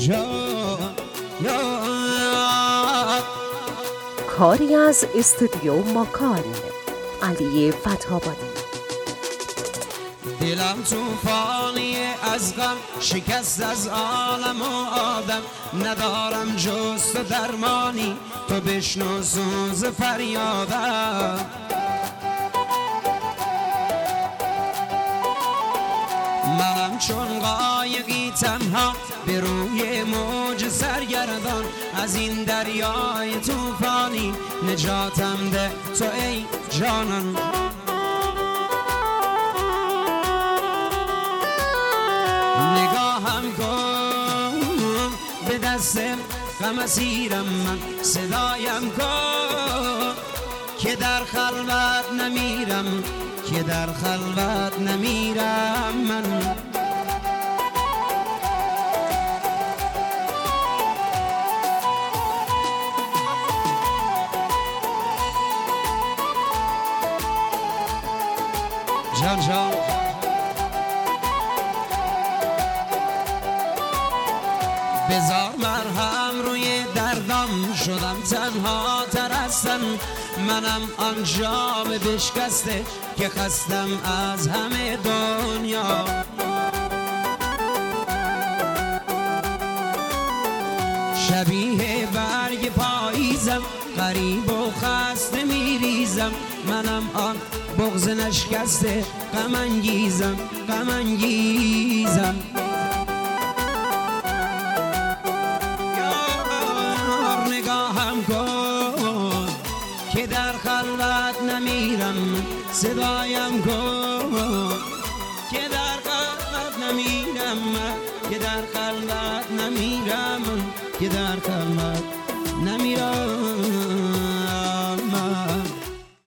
جان کاری از استودیو ماکان، علی فتح‌آبادی. دلم توفانی از غم شکست از عالم و آدم، ندارم جز تو درمانی، تو بشنو سوز فریادم. منم چون قایقی تنها به روی موج سرگردان، از این دریای توفانی نجاتم ده تو ای جانان. نگاهم کن به دست غم اسیرم من، صدایم کن که در خلوت نمیرم، که در خلوت نمیرم من. جان جان بذار مرهم روی دردم، شدم تنها تر هستم. منم آن جام بشکسته که خستم از همه دنیا. شبیه برگ پاییزم، غریب و خسته میریزم. منم آن بغض نشکسته غم انگیزم، غم انگیزم. نگاهم کن که در خلوت نمیرم، صدایم کن که در خلوت نمیرم، که در خلوت نمیرم، که در خلوت نمیرم.